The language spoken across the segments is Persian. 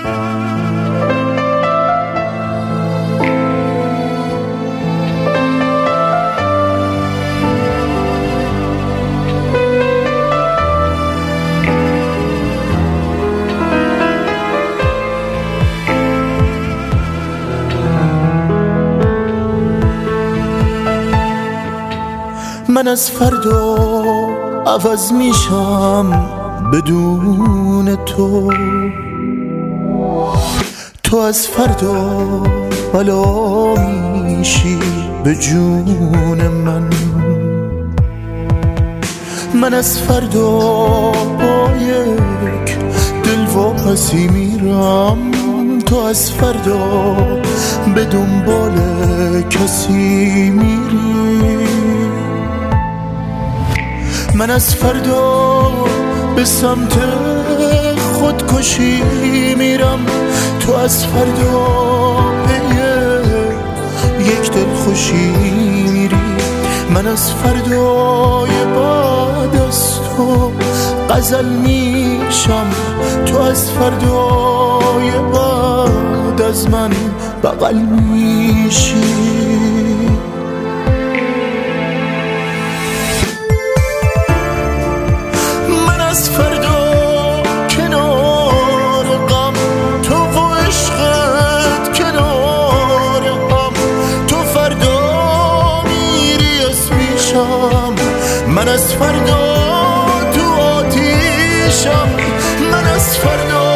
من از فردا عوض میشم بدون تو، تو از فردا بلا میشی به جون من. من از فردا با یک دل واپسی میرم، تو از فردا به دنبال کسی میری. من از فردا به سمت خودکشی میرم، تو از فردا به یک دل خوشی میری. من از فردای بعد از تو غزل میشم، تو از فردای بعد از من بغل میشی. از فردا کنار غم، تو و عشقت کنار هم، تو فردا میری از پیشم، من از فردا تو آتیشم. من از فردا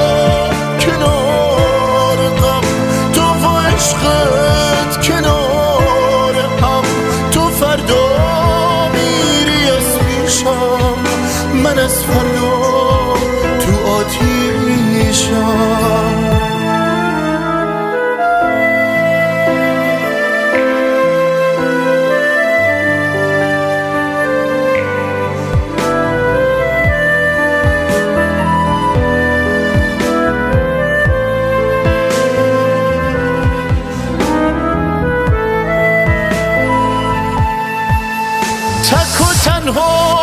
کنار غم، تو و عشقت کنار هم، تو فردا میری از پیشم، من از فردا تو آتیشم. تک و تنها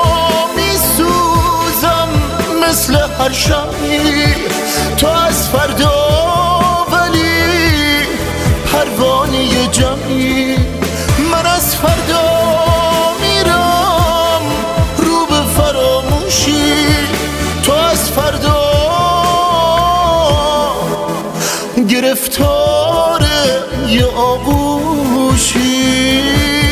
مثل هر شبی، تو از فردا ولی پروانه جمعی. من از فردا میرم رو به فراموشی، تو از فردا گرفتار یه آغوشی.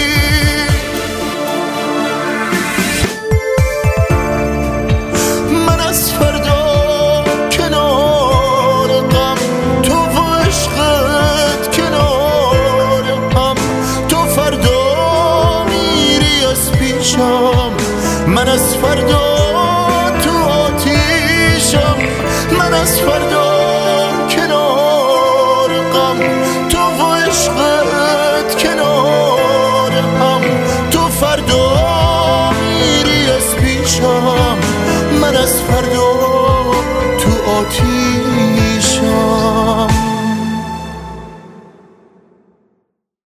من از فردا تو آتیشم، من از فردا کنار غم، تو و عشقت کنار هم، تو فردا میری از پیشم.